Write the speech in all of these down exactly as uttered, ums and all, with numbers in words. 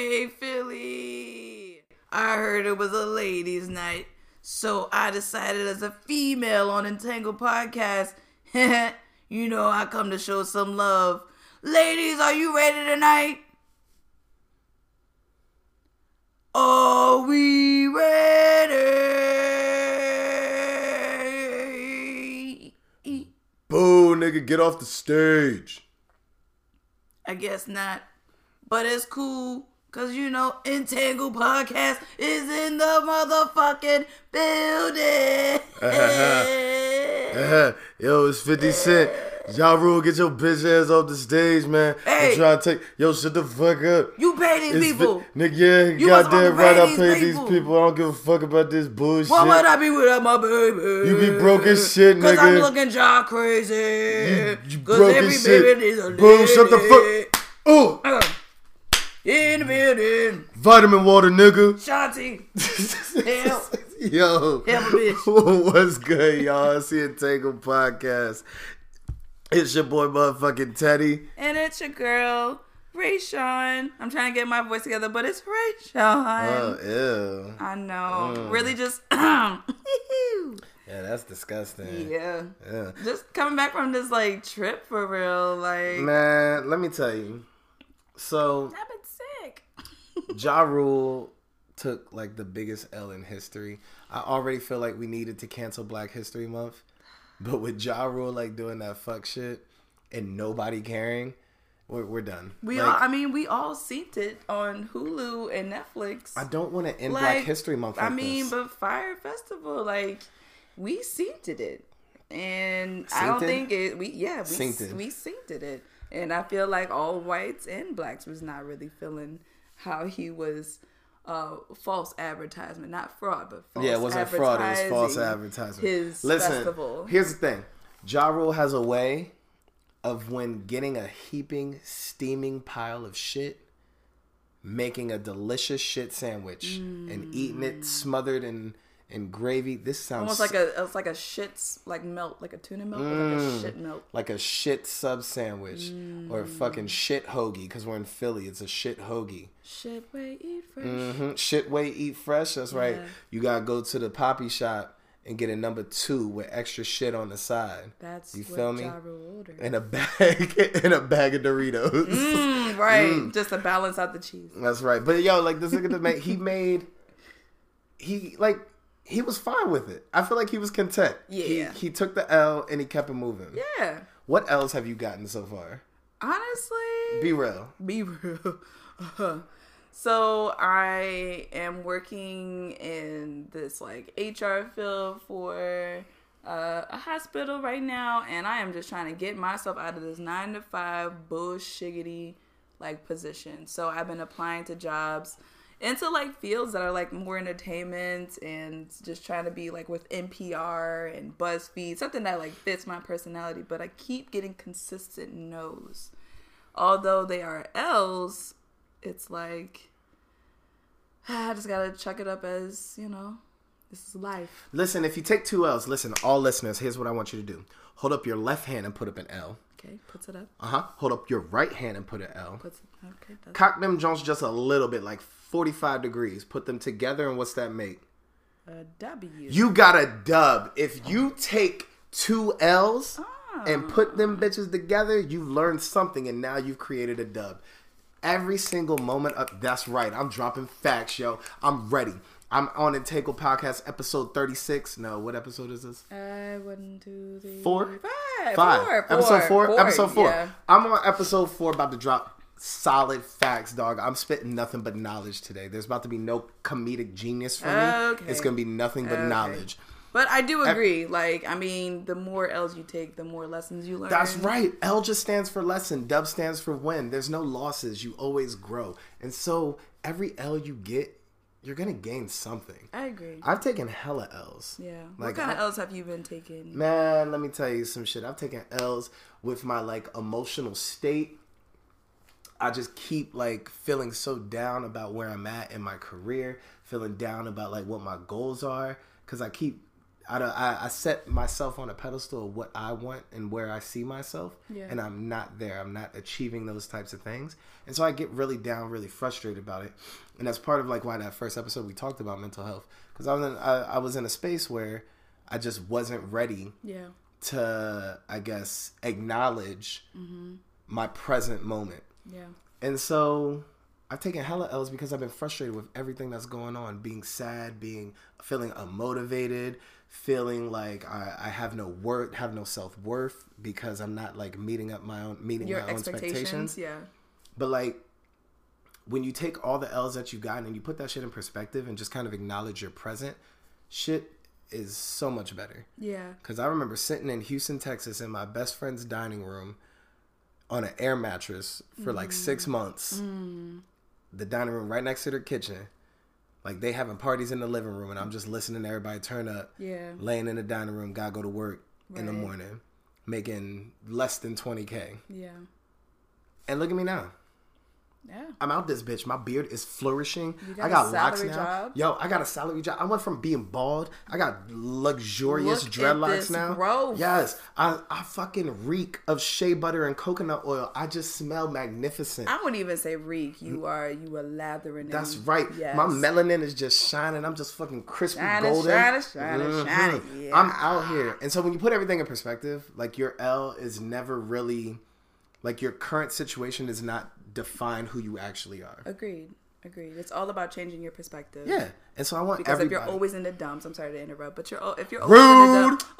Hey, Philly. I heard it was a ladies' night, so I decided as a female on Entangled Podcast, you know I come to show some love. Ladies, are you ready tonight? Are we ready? Boo, nigga, get off the stage. I guess not. But it's cool, because, you know, Entangled Podcast is in the motherfucking building. Yo, it's fifty Cent. Ja Rule, get your bitch ass off the stage, man. Hey. I'm trying to take... Yo, shut the fuck up. You pay these It's people. Fi- nigga, yeah, You goddamn was right, gonna I pay pay these these people. people. I don't give a fuck about this bullshit. What would I be without my baby? You be broke as shit, Cause nigga. I'm looking jaw crazy. You, you Cause broke every as shit. baby needs a Boo, shut the lady. fuck... Oh, Uh, in the building. vitamin water, nigga. Shanti. Help. Yo, Help a bitch. What's good, y'all? It's the Entangled Podcast. It's your boy, motherfucking Teddy. And it's your girl, Rayshawn. I'm trying to get my voice together, but it's Rayshawn. Oh, ew. I know. Mm. Really just... Yeah, that's disgusting. yeah. Yeah. Just coming back from this, like, trip for real. Like, Man, let me tell you. So, I've been sick. Ja Rule took, like, the biggest L in history. I already feel like we needed to cancel Black History Month. But with Ja Rule, like, doing that fuck shit and nobody caring, we're, we're done. We like, all, I mean, we all synced it on Hulu and Netflix. I don't want to end Like, Black History Month like I mean, this. but Fire Festival, like, we synced it. And I Synced don't it? think it, we, yeah, we Synced synced it. we synced it. And I feel like all whites and blacks was not really feeling how he was uh, false advertisement, not fraud, but false Yeah, it wasn't fraud. It was false advertising advertisement. His Listen, festival. here's the thing. Ja Rule has a way of when getting a heaping, steaming pile of shit, making a delicious shit sandwich Mm. and eating it smothered in, in gravy. This sounds Almost like a, it's like a shit's like melt, like a tuna melt, but like a Mm. shit melt. like a shit sub sandwich or a fucking shit hoagie because we're in Philly. It's a shit hoagie. Shit way eat fresh. Mm-hmm. Shit way eat fresh. That's right. Yeah. You gotta go to the poppy shop and get a number two with extra shit on the side. That's You what feel me? Ja Rule ordered. And a bag and a bag of Doritos. Mm, right, Mm. just to balance out the cheese. That's right. But yo, like this nigga made he made he like he was fine with it. I feel like he was content. Yeah. He, he took the L and he kept it moving. Yeah, What L's have you gotten so far? honestly, Be real. be real. So I am working in this like H R field for uh, a hospital right now, and I am just trying to get myself out of this nine to five bullshiggity like position. So I've been applying to jobs into like fields that are like more entertainment and just trying to be like with N P R and BuzzFeed, something that like fits my personality. But I keep getting consistent no's. Although they are L's, it's like I just gotta chuck it up as, you know, this is life. Listen, if you take two L's, listen, all listeners, here's what I want you to do. Hold up your left hand and put up an L. Okay, puts it up. Uh-huh. Hold up your right hand and put an L. Puts it, okay, that's Cock them Jones just a little bit, like forty-five degrees. Put them together, and what's that make? a W. You got a dub. If you take two L's Ah. and put them bitches together, you've learned something, and now you've created a dub. Every single moment up. That's right. I'm dropping facts, yo. I'm ready. I'm on Entangled Podcast, episode thirty-six. No, what episode is this? Uh, one, two, three, Four? five, Five. four, episode four? four, Episode four. yeah. I'm on episode four, about to drop solid facts, dog. I'm spitting nothing but knowledge today. There's about to be no comedic genius for me. Okay. It's going to be nothing but Okay. knowledge. But I do agree. Like, I mean, the more L's you take, the more lessons you learn. That's right. L just stands for lesson. Dub stands for win. There's no losses. You always grow. And so every L you get, you're going to gain something. I agree. I've taken hella L's. Yeah. Like, what kind I- of L's have you been taking? Man, let me tell you some shit. I've taken L's with my like emotional state. I just keep like feeling so down about where I'm at in my career, feeling down about like what my goals are, because I keep I, don't, I I set myself on a pedestal of what I want and where I see myself, yeah. and I'm not there. I'm not achieving those types of things, and so I get really down, really frustrated about it. And that's part of like why that first episode we talked about mental health, because I was in I, I was in a space where I just wasn't ready yeah. to, I guess, acknowledge mm-hmm. my present moment. Yeah. And so I've taken hella L's because I've been frustrated with everything that's going on, being sad, being feeling unmotivated, feeling like I, I have no worth, have no self-worth because I'm not like meeting up my own meeting Your my own expectations. Yeah. But like when you take all the L's that you've gotten and you put that shit in perspective and just kind of acknowledge your present, shit is so much better. Yeah. Because I remember sitting in Houston, Texas in my best friend's dining room on an air mattress for mm. like six months. Mm. The dining room right next to their kitchen. Like they having parties in the living room and I'm just listening to everybody turn up. Yeah. Laying in the dining room, gotta go to work right. in the morning. Making less than twenty K. Yeah. And look at me now. Yeah. I'm out this bitch. My beard is flourishing. Got I got a locks salary now. Job? Yo, I got a salary job. I went from being bald. I got luxurious Look dreadlocks now. Growth. Yes. I, I fucking reek of shea butter and coconut oil. I just smell magnificent. I wouldn't even say reek. You are you are lathering. That's in. right. Yes. My melanin is just shining. I'm just fucking crispy shining, golden. Shining, shining, mm-hmm. shining. Yeah. I'm out here. And so when you put everything in perspective, like your L is never really, like your current situation is not define who you actually are. Agreed. Agreed. It's all about changing your perspective. Yeah. And so I want because everybody. if you're always in the dumps, I'm sorry to interrupt, but you're if you're Rude. always in the dumps,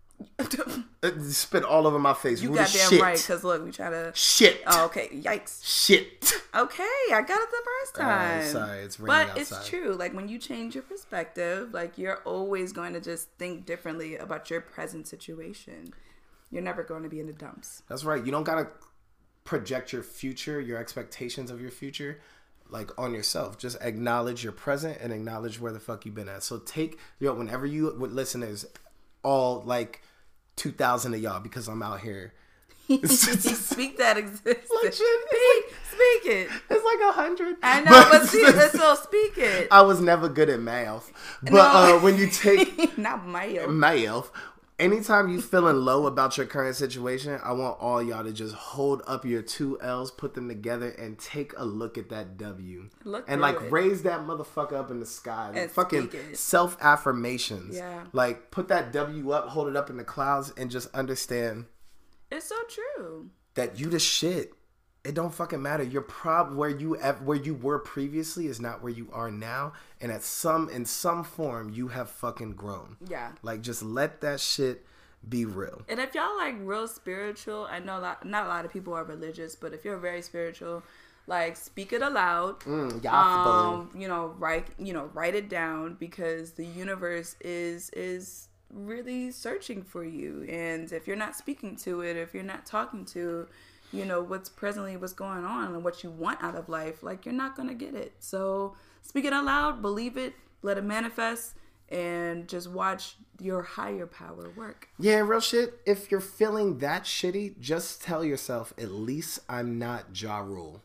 oh, spit all over my face. You Rude goddamn shit. right. Because look, we try to shit. Oh, okay. Yikes. Shit. Okay, I got it the first time. Uh, sorry, it's raining but outside. it's true. Like when you change your perspective, like you're always going to just think differently about your present situation. You're never going to be in the dumps. That's right. You don't gotta project your future, your expectations of your future, like on yourself. Just acknowledge your present and acknowledge where the fuck you've been at. So take, yo, whenever you would listeners, all like two thousand of y'all, because I'm out here. Speak that existence. Like, speak, speak it. It's like a hundred. I know, but, but see, so speak it. I was never good at math, but no. uh, when you take not math, math. Anytime you feeling low about your current situation, I want all y'all to just hold up your two L's, put them together, and take a look at that W. Look and like it. raise that motherfucker up in the sky. Like, and fucking self affirmations. Yeah. Like put that W up, hold it up in the clouds, and just understand. It's so true. That you the shit. It don't fucking matter. Your prob where you where you were previously is not where you are now, and at some in some form you have fucking grown. Yeah. Like just let that shit be real. And if y'all like real spiritual, I know a lot, not a lot of people are religious, but if you're very spiritual, like speak it aloud. Mm, um, you know, write you know write it down because the universe is is really searching for you, and if you're not speaking to it, if you're not talking to you know, what's presently what's going on and what you want out of life, like you're not going to get it. So speak it out loud, believe it, let it manifest, and just watch your higher power work. Yeah, real shit. If you're feeling that shitty, just tell yourself, at least I'm not Ja Rule.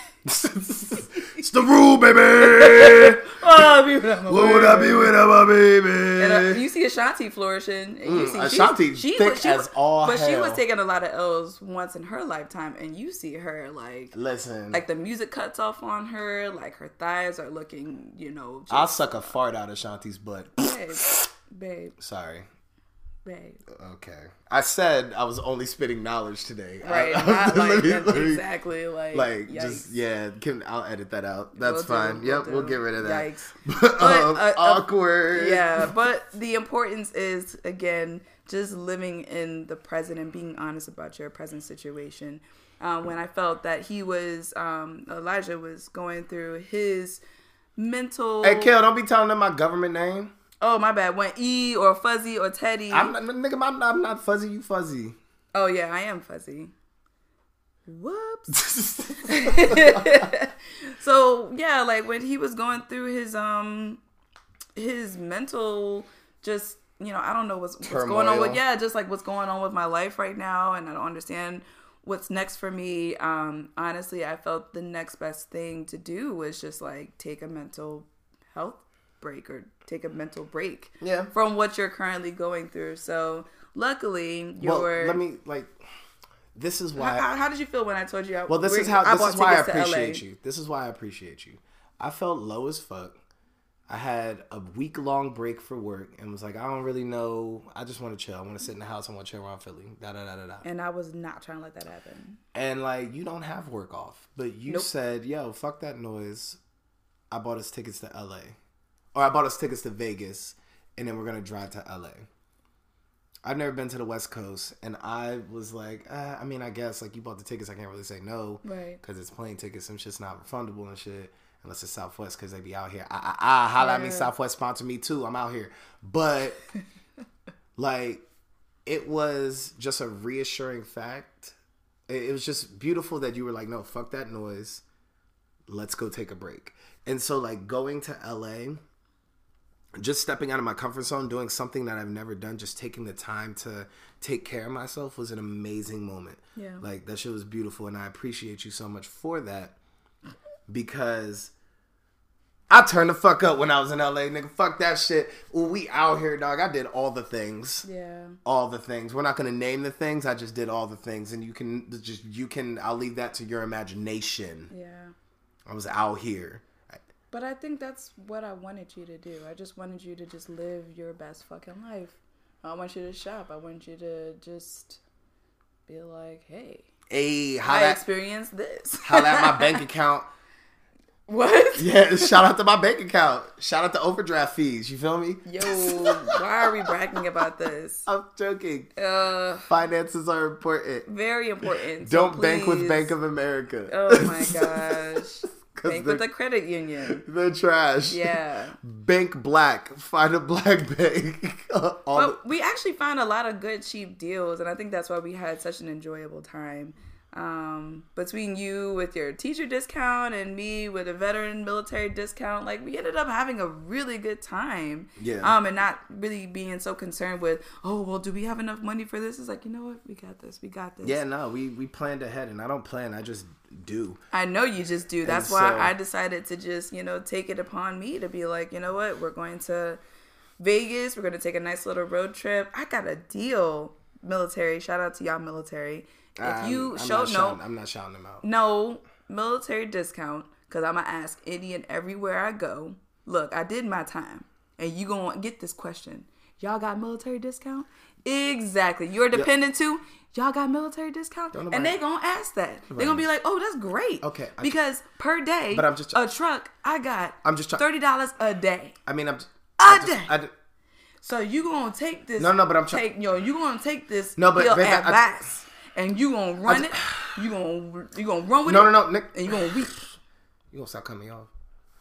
It's the rule, baby. Oh, be with my what would I be without my baby? And uh, you see Ashanti flourishing. And you mm, see Ashanti she, thick was, she as was, all But hell. she was taking a lot of L's once in her lifetime, and you see her like, listen, like the music cuts off on her, like her thighs are looking, you know. Just, I'll suck a fart out of Ashanti's butt. Babe, babe. Sorry. Babe. Okay. I said I was only spitting knowledge today. Right. I, Not like, me, me, exactly. Like, like yikes. just, yeah, can, I'll edit that out. That's We'll fine. do, Yep, we'll, we'll do. get rid of that. Yikes. But, um, uh, awkward. Uh, yeah, but the importance is, again, just living in the present and being honest about your present situation. Uh, when I felt that he was, um, Elijah was going through his mental... Hey, Kel, don't be telling them my government name. Oh, my bad. When E or Fuzzy or Teddy. I'm not, nigga, I'm not, I'm not fuzzy, you fuzzy. Oh, yeah, I am fuzzy. Whoops. So, yeah, like when he was going through his, um, his mental, just, you know, I don't know what's, what's going on with, yeah, just like what's going on with my life right now. And I don't understand what's next for me. Um, honestly, I felt the next best thing to do was just like take a mental health break or take a mental break Yeah. from what you're currently going through. So luckily, you're. Well, let me like. This is why. How, how did you feel when I told you? I, well, this is how. This is why I appreciate you. This is why I appreciate you. I felt low as fuck. I had a week long break for work and was like, I don't really know. I just want to chill. I want to sit in the house. I want to chill around Philly. Da da da da da. And I was not trying to let that happen. And like, you don't have work off, but you nope. said, "Yo, fuck that noise." I bought us tickets to L A, or I bought us tickets to Vegas, and then we're gonna drive to L A. I've never been to the West Coast, and I was like, uh, I mean, I guess like you bought the tickets, I can't really say no, right? Because it's plane tickets, some shit's not refundable and shit. Unless it's Southwest, because they be out here. Ah, ah, ah, holla yeah. at me, Southwest sponsor me too. I'm out here. But, like, it was just a reassuring fact. It, it was just beautiful that you were like, no, fuck that noise. Let's go take a break. And so, like, going to L A, just stepping out of my comfort zone, doing something that I've never done, just taking the time to take care of myself was an amazing moment. Yeah. Like, that shit was beautiful, and I appreciate you so much for that. Because I turned the fuck up when I was in L A, nigga. Fuck that shit. Well, we out here, dog. I did all the things. Yeah. All the things. We're not gonna name the things. I just did all the things, and you can just you can. I'll leave that to your imagination. Yeah. I was out here. But I think that's what I wanted you to do. I just wanted you to just live your best fucking life. I want you to shop. I want you to just be like, hey, hey, how I that, experienced this. How that my bank account. What? Yeah, shout out to my bank account. Shout out to overdraft fees. You feel me? Yo, why are we bragging about this? I'm joking. Uh, Finances are important. Very important. Don't so bank with Bank of America. Oh my gosh. Bank with the credit union. They're trash. Yeah. Bank black. Find a black bank. But the- we actually found a lot of good cheap deals, and I think that's why we had such an enjoyable time. Um, between you with your teacher discount and me with a veteran military discount, like we ended up having a really good time. Yeah. Um, and not really being so concerned with, oh, well, do we have enough money for this? It's like, you know what? We got this. We got this. Yeah, no, we, we planned ahead, and I don't plan. I just do. I know you just do. That's and why so, I decided to just, you know, take it upon me to be like, you know what? We're going to Vegas. We're going to take a nice little road trip. I got a deal, military. Shout out to y'all, military. If you I'm, I'm show no, shouting, I'm not shouting them out. No military discount, because I'm gonna ask any and everywhere I go. Look, I did my time, and you gonna get this question. Y'all got military discount? Exactly. You're dependent yep. too. Y'all got military discount, nobody, and they gonna ask that. They're gonna be like, "Oh, that's great." Okay. I, because per day, but I'm just a truck. I got. I'm just thirty dollars a day. I mean, I'm just, a I day. Just, I, so you gonna take this? No, no, but I'm trying. Take yo, you gonna take this? No, but baby, at I, Bass. And you gonna run just, it. You gonna you gonna run with no, it. No, no, no, Nick. And you gonna weep. You gonna stop cutting me off.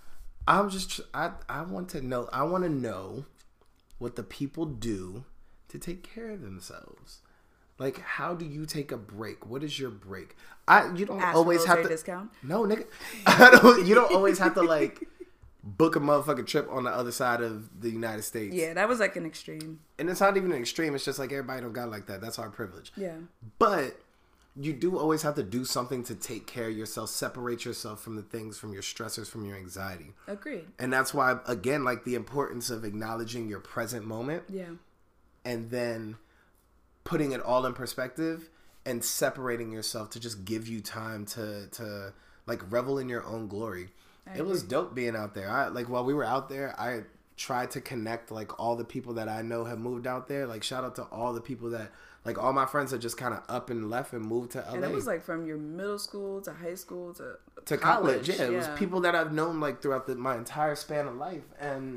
I'm just. I I want to know. I want to know what the people do to take care of themselves. Like, how do you take a break? What is your break? I you don't Ask always have to discount. No, nigga. I don't. You don't always have to like book a motherfucking trip on the other side of the United States. Yeah, that was like an extreme. And it's not even an extreme. It's just like everybody don't got like that. That's our privilege. Yeah. But you do always have to do something to take care of yourself, separate yourself from the things, from your stressors, from your anxiety. Agreed. And that's why, again, like the importance of acknowledging your present moment. Yeah. And then putting it all in perspective and separating yourself to just give you time to, to like revel in your own glory. I it was agree. Dope being out there. I like while we were out there, I tried to connect like all the people that I know have moved out there. Like shout out to all the people that like all my friends that just kind of up and left and moved to L A. And it was like from your middle school to high school to to college. college. Yeah, it yeah. was people that I've known like throughout the, my entire span of life, and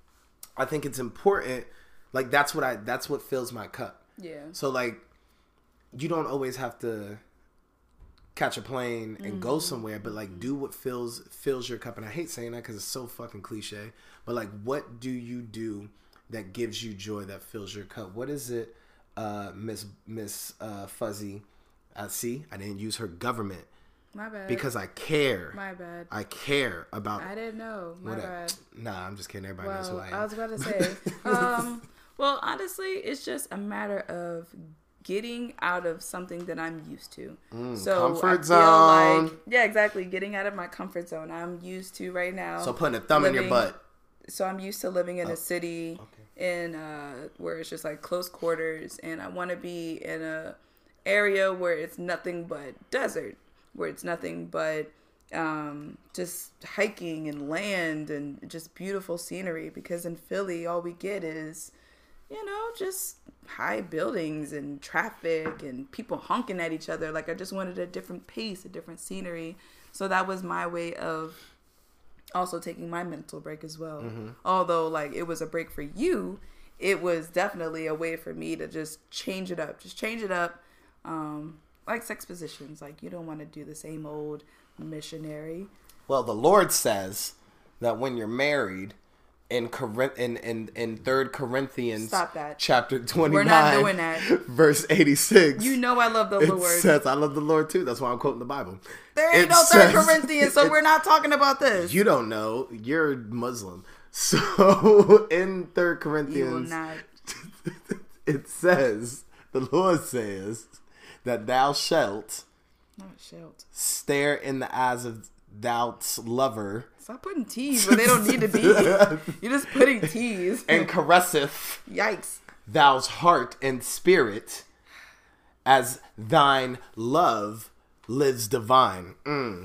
I think it's important. Like that's what I that's what fills my cup. Yeah. So like, you don't always have to catch a plane and mm-hmm. go somewhere, but like do what fills fills your cup. And I hate saying that because it's so fucking cliche, but like what do you do that gives you joy, that fills your cup? What is it, uh miss miss uh Fuzzy? I see I didn't use her government. My bad. Because I care. My bad. I care about. I didn't know. My whatever. bad. Nah, I'm just kidding. Everybody well, knows who I am. I was about to say. um well, honestly, it's just a matter of getting out of something that I'm used to. Mm, so comfort I feel zone. Like, yeah, exactly. Getting out of my comfort zone. I'm used to right now. So putting a thumb living, in your butt. so I'm used to living in Oh, a city okay. in uh, where it's just like close quarters, and I want to be in a area where it's nothing but desert, where it's nothing but um, just hiking and land and just beautiful scenery. Because in Philly, all we get is, you know, just high buildings and traffic and people honking at each other. Like, I just wanted a different pace, a different scenery. So that was my way of also taking my mental break as well. Mm-hmm. Although, like, it was a break for you, it was definitely a way for me to just change it up. Just change it up. Um, like sex positions. Like, you don't want to do the same old missionary. Well, the Lord says that when you're married, in Corinth, in, in, in Third Corinthians, Stop that. chapter twenty-nine, we're not doing that. Verse eighty-six. You know I love the it Lord. It says, I love the Lord too. That's why I'm quoting the Bible. There ain't it no Third says, Corinthians, so we're not talking about this. You don't know. You're Muslim. So in Third Corinthians, you will not. It says, the Lord says that thou shalt, not shalt, stare in the eyes of thou's lover. Stop putting T's where they don't need to be. You're just putting T's. And caresseth. Yikes. Thou's heart and spirit, as thine love lives divine. Mm.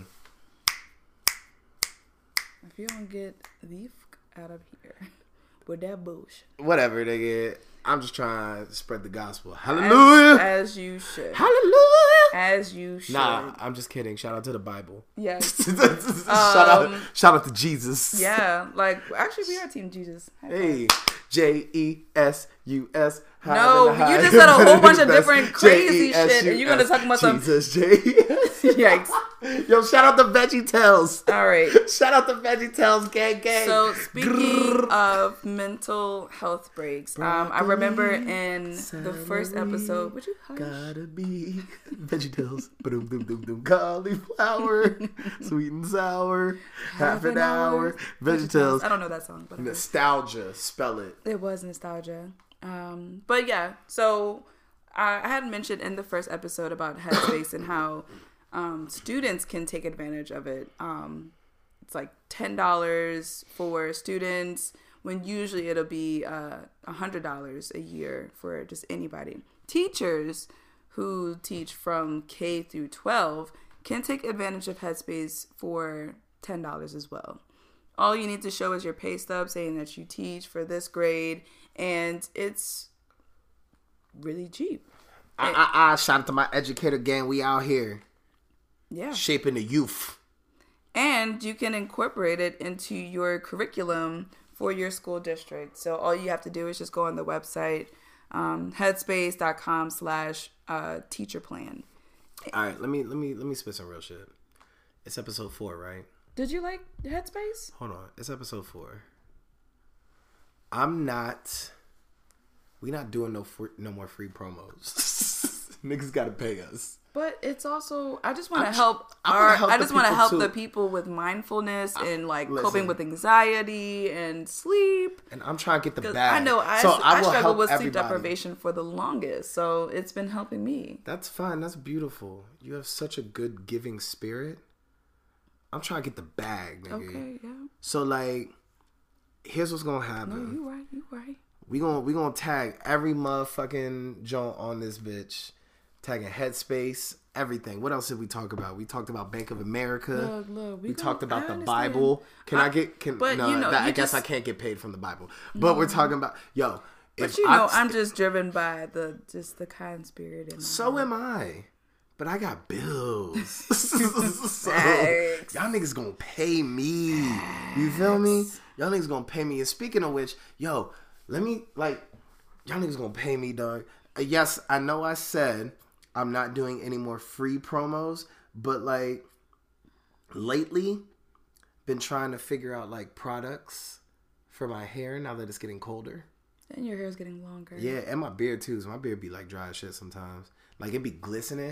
If you don't get the fuck out of here with that bullshit. Whatever, nigga. I'm just trying to spread the gospel. Hallelujah. As, as you should. Hallelujah. As you should. Nah, I'm just kidding. Shout out to the Bible. Yes. shout um, out, shout out to Jesus. Yeah, like actually, we are Team Jesus. Hey, J E S U S. No, you just said a whole bunch of different crazy shit, and you're gonna talk about some Jesus. J E S. Yikes. Yo, shout out to Veggie Tales. All right. Shout out to Veggie Tales, gang, gang. So speaking of mental health breaks, um, I remember in the first episode, would you hush? Gotta be Veggie Tales. Boom, boom, boom, boom. Cauliflower, sweet and sour, half, half an, an hour. hour. Veggie Tales. I don't know that song, but nostalgia. Spell it. It was nostalgia. Um, but yeah, so I, I had mentioned in the first episode about Headspace and how um, students can take advantage of it. Um, it's like ten dollars for students when usually it'll be uh, one hundred dollars a year for just anybody. Teachers who teach from K through twelve can take advantage of Headspace for ten dollars as well. All you need to show is your pay stub saying that you teach for this grade, and it's really cheap. I, I, I shout out to my educator gang. We out here. Yeah. Shaping the youth. And you can incorporate it into your curriculum for your school district. So all you have to do is just go on the website, um, headspace.com slash uh, teacher plan. All right, let me let me let me spit some real shit. It's episode four, right? Did you like Headspace? Hold on, it's episode four. I'm not. We not doing no free, no more free promos. Niggas gotta pay us. But it's also, I just want to help. I, our, help I just want to help too. the people with mindfulness I, and like listen, coping with anxiety and sleep. And I'm trying to get the bag. I know I, so I, I, I struggled with everybody. sleep deprivation for the longest, so it's been helping me. That's fine. That's beautiful. You have such a good giving spirit. I'm trying to get the bag, nigga. Okay, yeah. So like, here's what's gonna happen. No, you right. You right. We gonna we gonna tag every motherfucking joint on this bitch. Tagging Headspace, everything. What else did we talk about? We talked about Bank of America. Look, look, we we gonna, talked about I the understand. Bible. Can I, I get? Can but no? You know, that, you I guess just, I can't get paid from the Bible. But no. We're talking about yo. But you know, I'm just driven by the just the kind spirit. In so heart. am I. But I got bills. So, y'all niggas gonna pay me. You feel me? Y'all niggas gonna pay me. And speaking of which, yo, let me like, y'all niggas gonna pay me, dog. Uh, yes, I know I said I'm not doing any more free promos, but like lately, been trying to figure out like products for my hair now that it's getting colder. And your hair's getting longer. Yeah, and my beard too. So my beard be like dry as shit sometimes. Like it be glistening.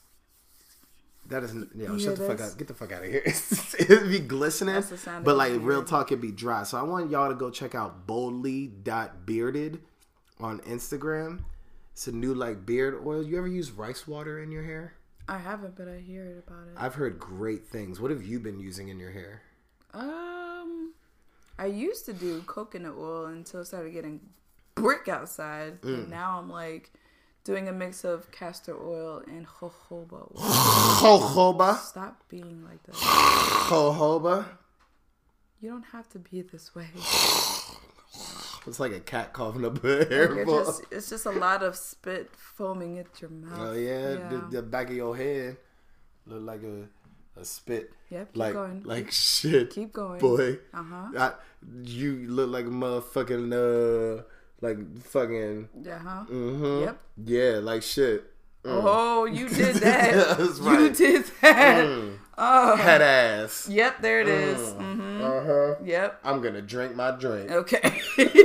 That is, you know, you shut the this? fuck out. Get the fuck out of here. It be glistening, That's the sound but of like your real beard. talk, it be dry. So I want y'all to go check out boldly dot bearded on Instagram. It's a new like beard oil. You ever use rice water in your hair? I haven't, but I hear about it. I've heard great things. What have you been using in your hair? Um, I used to do coconut oil until it started getting brick outside. Mm. And now I'm like doing a mix of castor oil and jojoba oil. Jojoba? Stop being like that. Jojoba? You don't have to be this way. It's like a cat coughing up a hair Like ball. just, it's just a lot of spit foaming at your mouth. Oh yeah, yeah. The, the back of your head look like a a spit. Yep, keep like going. like keep, shit. Keep going. Boy. Uh huh. I, you look like a motherfucking uh like fucking. Uh huh. Mm-hmm. Yep. Yeah, like shit. Mm. Oh, you did that. That's You right. did that. Mm. Oh. Head ass. Yep, there it is. Mm. Mm-hmm. Uh-huh. Yep. I'm gonna drink my drink. Okay.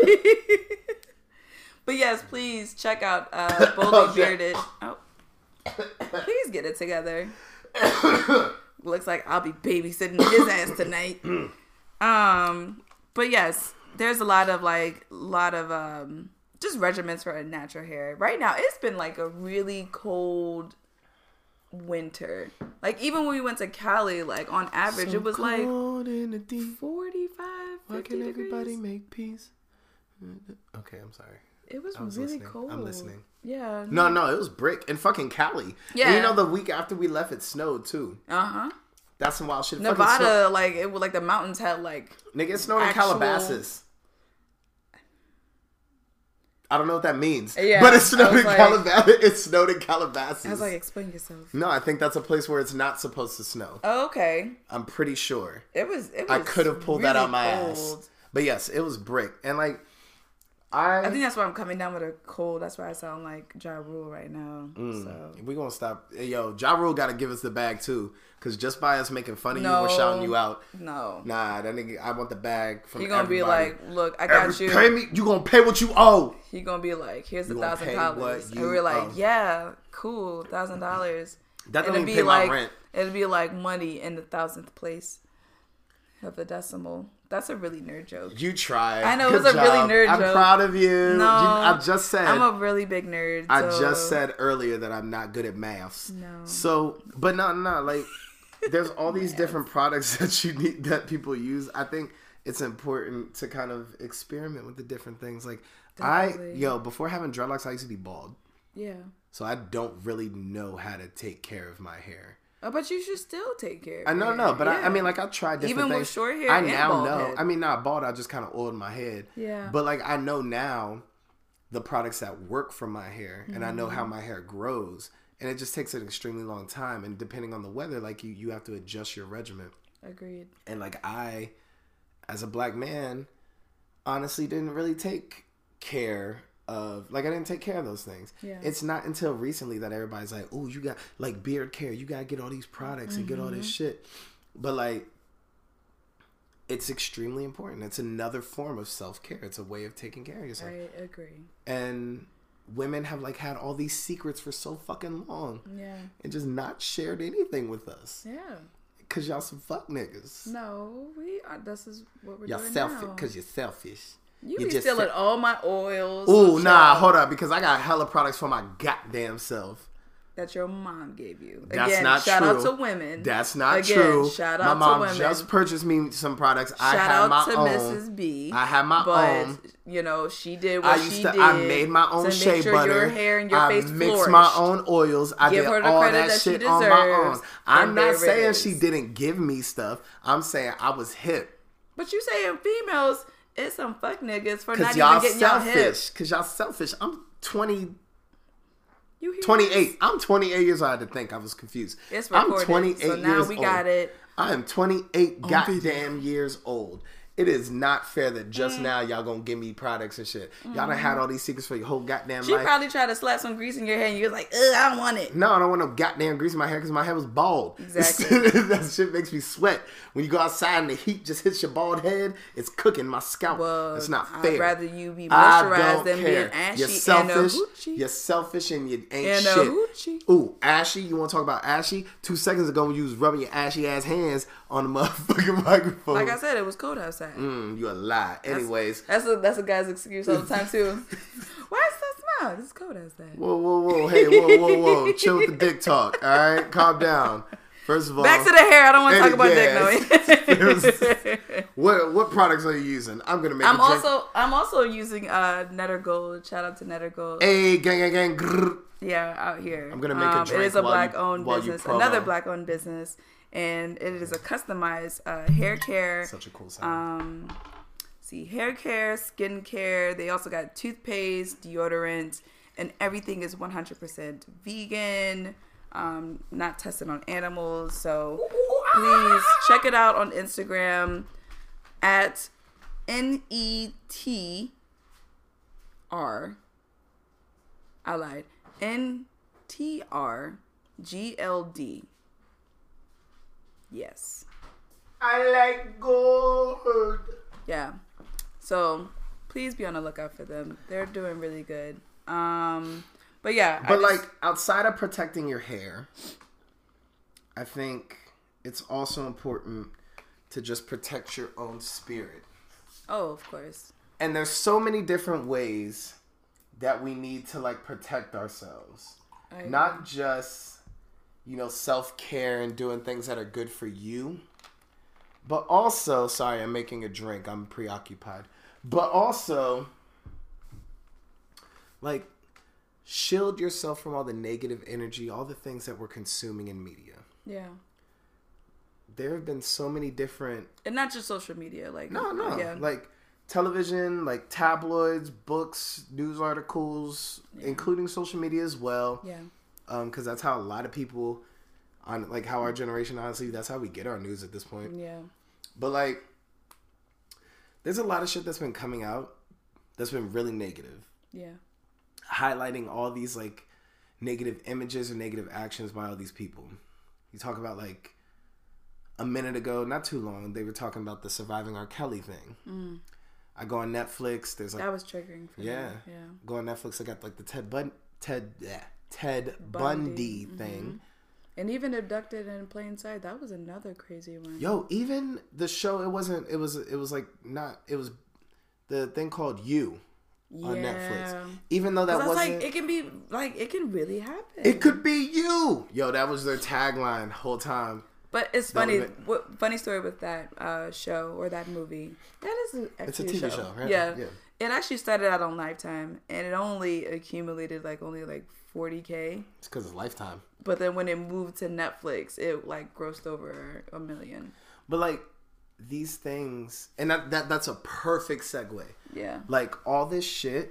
But yes, please check out uh, Boldly Oh, shit. Bearded. Oh, please get it together. Looks like I'll be babysitting his ass tonight. Um, but yes, there's a lot of like, lot of um, just regimens for a natural hair. Right now, it's been like a really cold winter. Like even when we went to Cali, like on average, So it was like cold in the deep. forty-five, Why fifty can degrees. everybody make peace? Okay, I'm sorry. It was, I was really listening. cold. I'm listening. Yeah. No, no, it was brick in fucking Cali. Yeah. And you know, the week after we left, it snowed too. Uh huh. That's some wild shit. Fucking Nevada, like it was like the mountains had like. snow- Nigga, it snowed in actual- Calabasas. I don't know what that means. Yeah, but it I snowed was in like- Calabasas. It snowed in Calabasas. I was like, explain yourself. no, I think that's a place where it's not supposed to snow. Oh, okay. I'm pretty sure. It was. It was. I could have pulled that really out my cold. ass. But yes, it was brick. And like, I... I think that's why I'm coming down with a cold. That's why I sound like Ja Rule right now. Mm. So we gonna stop. Hey, yo, Ja Rule got to give us the bag too, because just by us making fun of No. you, we're shouting you out. no, Nah, that nigga, I want the bag from. he gonna everybody. be like, look, I got Every, you. Pay me. You gonna pay what you owe. He gonna be like, here's a You gonna thousand pay dollars, what and you we're like, owe. yeah, cool, thousand dollars. That doesn't It'd even be pay my like rent. it'd be like money in the thousandth place of the decimal. That's a really nerd joke. You tried. I know, it Good was a really job. nerd I'm joke. proud of you. No, You- I just said. I'm a really big nerd. I so- just said earlier that I'm not good at maths. No. So, but no, no, like, there's all these different products that you need that people use. I think it's important to kind of experiment with the different things. Like, Definitely. I, yo, before having dreadlocks, I used to be bald. Yeah. So I don't really know how to take care of my hair. Oh, but you should still take care of I know, your no, hair. but I, I Yeah. mean, like, I tried different Even things. with short hair I and now bald know. head. I mean, not bald. I just kind of oiled my head. Yeah. But like, I know now the products that work for my hair, and I know Mm-hmm. how my hair grows, and it just takes an extremely long time. And depending on the weather, like you, you have to adjust your regimen. Agreed. And like I, as a black man, honestly didn't really take care of, like I didn't take care of those things. Yeah. It's not until recently that everybody's like, oh, you got like beard care, you gotta get all these products and get all Mm-hmm. this shit. But like, it's extremely important. It's another form of self-care. It's a way of taking care of yourself. I agree. And women have like had all these secrets for so fucking long Yeah. and just not shared anything with us. Yeah. Cause y'all some fuck niggas. No, we are. This is what we're Y'all doing selfish. now. Cause you're selfish. You you be just stealing said- all my oils. Ooh, and nah, shit hold up, because I got hella products for my goddamn self. that your mom gave you. That's Again, not shout true. out to women. That's not Again, true. Shout my out mom to women. just purchased me some products. I Shout had out my to own. Missus B. I had my but, own. you know, she did what I used she to. did. I made my own to shea make sure butter. Your hair and your I face mixed flourished. my own oils. I Give did her the all credit that, that she shit on my own. deserves, I'm and not there it saying is. she didn't give me stuff. I'm saying I was hip. But you saying females, it's some fuck niggas for not Cause even y'all getting y'all hip. selfish. Cause y'all selfish. I'm twenty. You hear twenty-eight. this? I'm twenty-eight years old. I had to think. I was confused. It's I'm recorded. twenty-eight So now years we old. got it. I am twenty-eight On goddamn years old. It is not fair that just now y'all gonna give me products and shit. Y'all done had all these secrets for your whole goddamn She life. probably tried to slap some grease in your hair and you was like, ugh, I don't want it. No, I don't want no goddamn grease in my hair because my hair was bald. Exactly. That shit makes me sweat. When you go outside and the heat just hits your bald head, it's cooking my scalp. Well, It's not I'd fair. rather you be I moisturized don't than care. being ashy You're and a selfish. hoochie. You're selfish and you ain't And a shit. hoochie. Ooh, ashy. You want to talk about ashy? Two seconds ago, when you was rubbing your ashy ass hands on the motherfucking microphone. Like I said, it was cold outside. Mm, you a lie. Anyways. That's a that's a guy's excuse all the time too. Why is that smile? It's cold outside. Whoa, whoa, whoa. Hey, whoa, whoa, whoa. Chill with the dick talk. All right? Calm down. First of all, back to the hair. I don't want to talk about yeah, dick. No. what what products are you using? I'm gonna make. I'm a drink. also I'm also using uh Netter Gold. Shout out to Netter Gold. Hey, gang, gang, gang. Grrr. Yeah, out here. I'm gonna make a um, drink. It is a while black you, owned while business. You promo. Another black owned business, and it is a customized uh, hair care. Such a cool sound. Um, see, hair care, skin care. They also got toothpaste, deodorant, and everything is one hundred percent vegan. Um, not tested on animals. So please check it out on Instagram at N E T R. I lied. N T R G L D. Yes. I like gold. Yeah. So please be on the lookout for them. They're doing really good. Um, but yeah. But I like just, outside of protecting your hair, I think it's also important to just protect your own spirit. oh, of course. And there's so many different ways that we need to like protect ourselves. I agree. Not just, you know, self-care and doing things that are good for you, but also, sorry, I'm making a drink. I'm preoccupied. But also, like, shield yourself from all the negative energy, all the things that we're consuming in media. Yeah. There have been so many different... And not just social media. Like No, no. Yeah. Like, television, like tabloids, books, news articles, yeah. including social media as well. Yeah. Um, because that's how a lot of people, on like how our generation, honestly, that's how we get our news at this point. Yeah. But like, there's a lot of shit that's been coming out that's been really negative. Yeah. Highlighting all these like negative images or negative actions by all these people. You talk about like a minute ago, not too long, they were talking about the Surviving R. Kelly thing. Mm. I go on Netflix. There's like that was triggering for yeah, me. Yeah. Go on Netflix. I got like the Ted Bun Ted yeah, Ted Bundy, Bundy thing. Mm-hmm. And even Abducted in Plain Sight, that was another crazy one. Yo, even the show, it wasn't. It was. It was like not. It was the thing called You yeah. on Netflix. Even though that wasn't. Like it can be like it can really happen. It could be you. Yo, that was their tagline whole time. But it's funny. What funny story with that uh, show or that movie? That is a, it's a T V show, show right? Yeah. yeah. It actually started out on Lifetime, and it only accumulated like only like forty K. It's because it's Lifetime. But then when it moved to Netflix, it like grossed over a million. But like these things, and that, that that's a perfect segue. Yeah. Like all this shit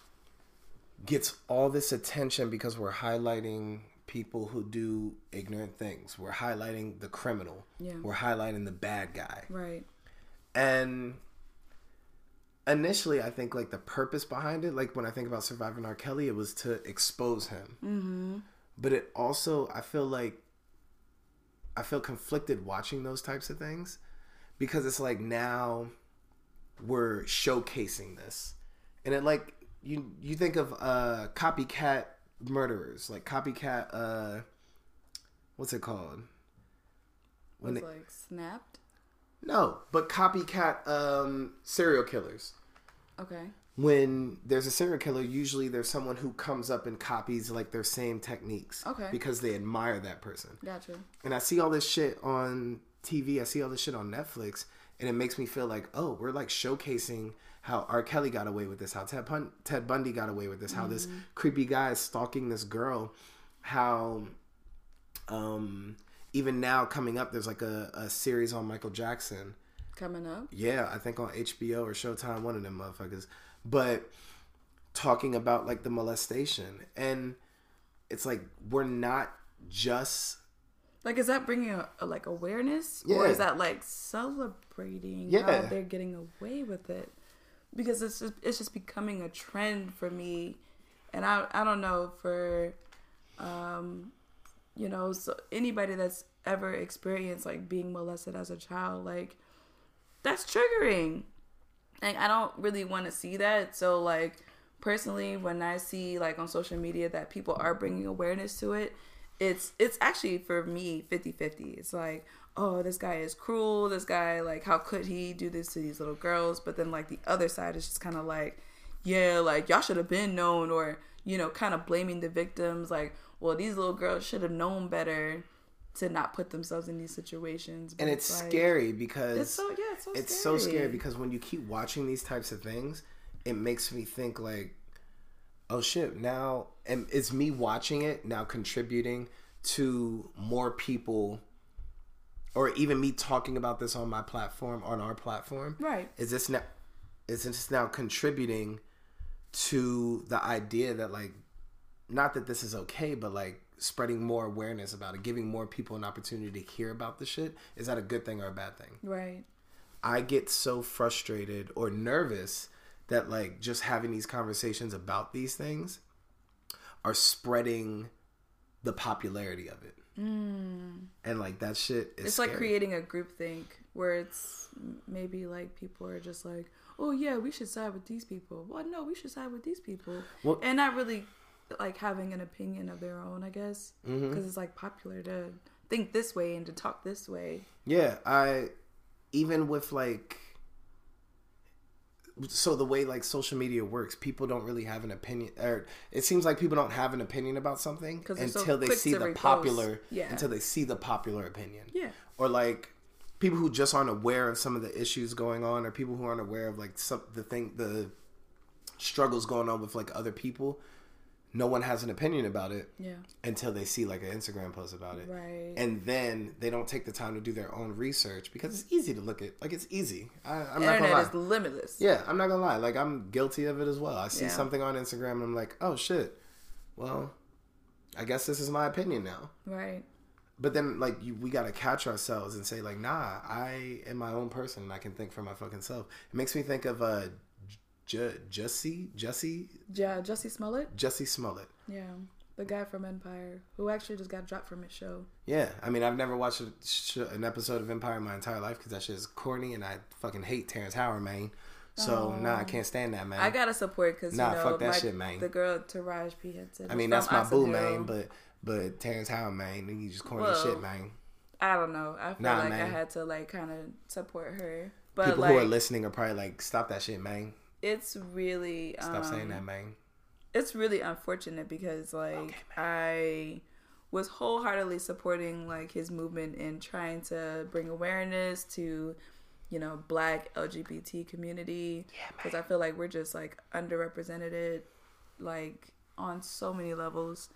gets all this attention because we're highlighting people who do ignorant things. We're highlighting the criminal. Yeah. We're highlighting the bad guy. Right. And initially, I think like the purpose behind it, like when I think about Surviving R. Kelly, it was to expose him. Mm-hmm. But it also, I feel like, I feel conflicted watching those types of things because it's like now we're showcasing this. And it like, you you think of uh, copycat murderers, like copycat, uh, what's it called? When it, like Snapped? No, but copycat um, serial killers. Okay. When there's a serial killer, usually there's someone who comes up and copies like their same techniques. Okay. Because they admire that person. Gotcha. And I see all this shit on T V. I see all this shit on Netflix. And it makes me feel like, oh, we're like showcasing how R. Kelly got away with this, how Ted, Pun- Ted Bundy got away with this, how mm-hmm. this creepy guy is stalking this girl, how um, even now coming up, there's like a, a series on Michael Jackson. Coming up? Yeah, I think on H B O or Showtime, one of them motherfuckers. But talking about like the molestation. And it's like, we're not just... Like, is that bringing a, a like awareness? Yeah. Or is that like celebrating yeah. how they're getting away with it? Because it's just, it's just becoming a trend for me. And I I don't know, for, um, you know, so anybody that's ever experienced like being molested as a child, like that's triggering. Like, I don't really want to see that. So like personally, when I see like on social media that people are bringing awareness to it, it's it's actually for me fifty-fifty. It's like, oh, this guy is cruel. This guy, like, how could he do this to these little girls? But then like the other side is just kind of like, yeah, like y'all should have been known, or, you know, kind of blaming the victims. Like, well, these little girls should have known better to not put themselves in these situations. But and it's, it's like, scary because it's so yeah, it's so it's scary. so scary because when you keep watching these types of things, it makes me think like, oh shit, now and it's me watching it now contributing to more people, or even me talking about this on my platform, on our platform. Right. Is this now? Is this now contributing to the idea that like, not that this is okay, but like spreading more awareness about it, giving more people an opportunity to hear about the shit? Is that a good thing or a bad thing? Right. I get so frustrated or nervous that like just having these conversations about these things are spreading the popularity of it. Mm. And like that shit is it's scary. Like creating a groupthink where it's maybe like people are just like, oh yeah, we should side with these people. Well, no, we should side with these people. Well, and not really like having an opinion of their own, I guess, because mm-hmm. it's like popular to think this way and to talk this way. Yeah, I even with like, so the way like social media works, people don't really have an opinion, or it seems like people don't have an opinion about something until so they see the repost. popular, yeah. until they see the popular opinion. Yeah. Or like people who just aren't aware of some of the issues going on, or people who aren't aware of like some the thing, the struggles going on with like other people. No one has an opinion about it yeah. until they see like an Instagram post about it. Right. And then they don't take the time to do their own research because it's easy to look at. Like, it's easy. I, I'm the not gonna lie. Internet is limitless. Yeah, I'm not gonna lie. Like, I'm guilty of it as well. I see yeah. something on Instagram and I'm like, oh shit. Well, I guess this is my opinion now. Right. But then, like, you, we gotta catch ourselves and say, like, nah, I am my own person and I can think for my fucking self. It makes me think of uh, J- Jussie, Jussie, yeah, Jussie Smollett. Jussie Smollett. Yeah, the guy from Empire who actually just got dropped from his show. Yeah, I mean, I've never watched a sh- an episode of Empire in my entire life because that shit is corny and I fucking hate Terrence Howard, man. So oh. nah, I can't stand that, man. I gotta support because nah, you know, fuck that my, shit, man. The girl Taraji P Henson. I mean, that's my boo, man. But but Terrence Howard, man, you just corny well, shit, man. I don't know. I feel nah, like man. I had to like kind of support her. But people like, who are listening are probably like, stop that shit, man. It's really stop um, saying that, man. It's really unfortunate because like okay, I was wholeheartedly supporting like his movement and trying to bring awareness to, you know, Black L G B T community because yeah, I feel like we're just like underrepresented like on so many levels.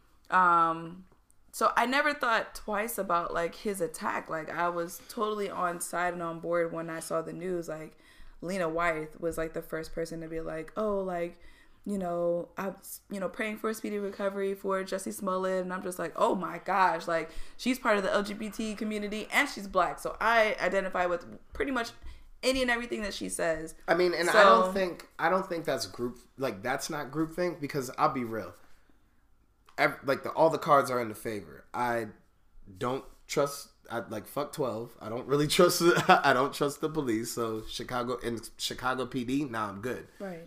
Um, so I never thought twice about like his attack. Like I was totally on side and on board when I saw the news. Like Lena Wythe was like the first person to be like, oh, like, you know, I was, you know, praying for a speedy recovery for Jussie Smollett. And I'm just like, oh my gosh, like she's part of the L G B T community and she's Black. So I identify with pretty much any and everything that she says. I mean, and so, I don't think, I don't think that's group, like that's not groupthink because I'll be real. Every, like the, all the cards are in the favor. I don't trust, I like fuck twelve. I don't really trust, I don't trust the police. So Chicago, in Chicago P D, nah, I'm good. Right.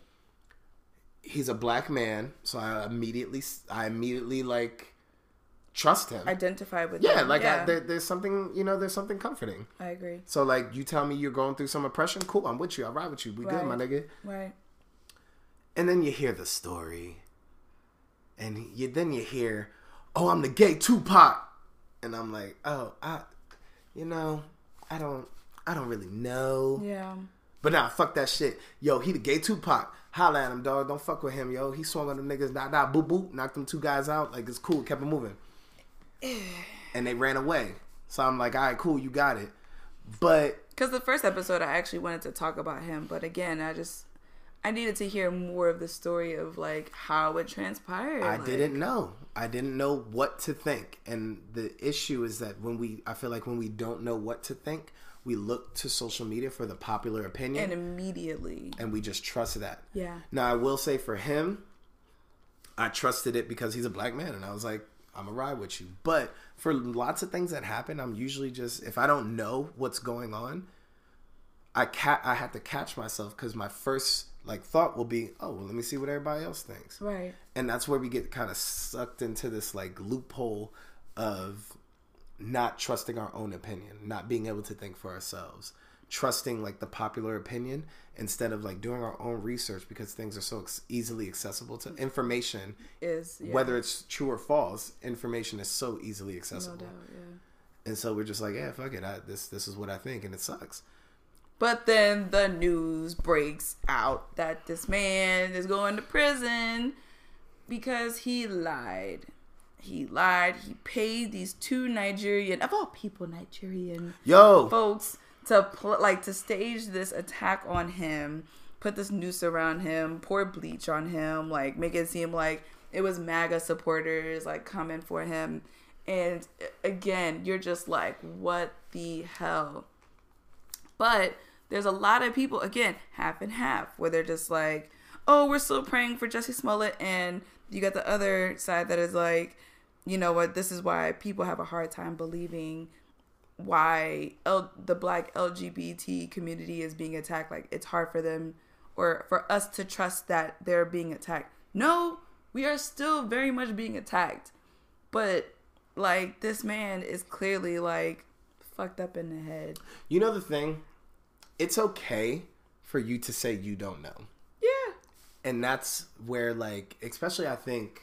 He's a Black man, so I immediately, I immediately like trust him. Identify with yeah, him. like yeah, I, there, there's something, you know, there's something comforting. I agree. So like, you tell me you're going through some oppression, cool, I'm with you, I'll ride with you, we right. good, my nigga. Right. And then you hear the story, and you then you hear, oh, I'm the gay Tupac, and I'm like, oh, I, you know, I don't, I don't really know. Yeah. But nah, fuck that shit. Yo, he the gay Tupac. Holla at him, dog. Don't fuck with him, yo. He swung on them niggas, nah, nah, boop, boop. Knocked them two guys out. Like, it's cool. Kept it moving. And they ran away. So I'm like, all right, cool. You got it. But... Because the first episode, I actually wanted to talk about him. But again, I just... I needed to hear more of the story of, like, how it transpired. I like... didn't know. I didn't know what to think. And the issue is that when we... I feel like when we don't know what to think... We look to social media for the popular opinion. And immediately. And we just trust that. Yeah. Now, I will say for him, I trusted it because he's a Black man. And I was like, I'm going to ride with you. But for lots of things that happen, I'm usually just, if I don't know what's going on, I ca- I have to catch myself because my first like thought will be, oh, well, let me see what everybody else thinks. Right. And that's where we get kind of sucked into this like loophole of... not trusting our own opinion, not being able to think for ourselves, trusting like the popular opinion instead of like doing our own research, because things are so ex- easily accessible to information is yeah. whether it's true or false. Information is so easily accessible. No doubt, yeah. And so we're just like, yeah, fuck it. I, this this is what I think, and it sucks. But then the news breaks out that this man is going to prison because he lied. He lied. He paid these two Nigerian, of all people, Nigerian Yo. folks to pl- like to stage this attack on him, put this noose around him, pour bleach on him, like make it seem like it was MAGA supporters like coming for him. And again, you're just like, what the hell? But there's a lot of people, again, half and half, where they're just like, oh, we're still praying for Jussie Smollett. And you got the other side that is like, you know what, this is why people have a hard time believing why L- the Black L G B T community is being attacked. Like, it's hard for them or for us to trust that they're being attacked. No, we are still very much being attacked. But, like, this man is clearly, like, fucked up in the head. You know the thing? It's okay for you to say you don't know. Yeah. And that's where, like, especially I think,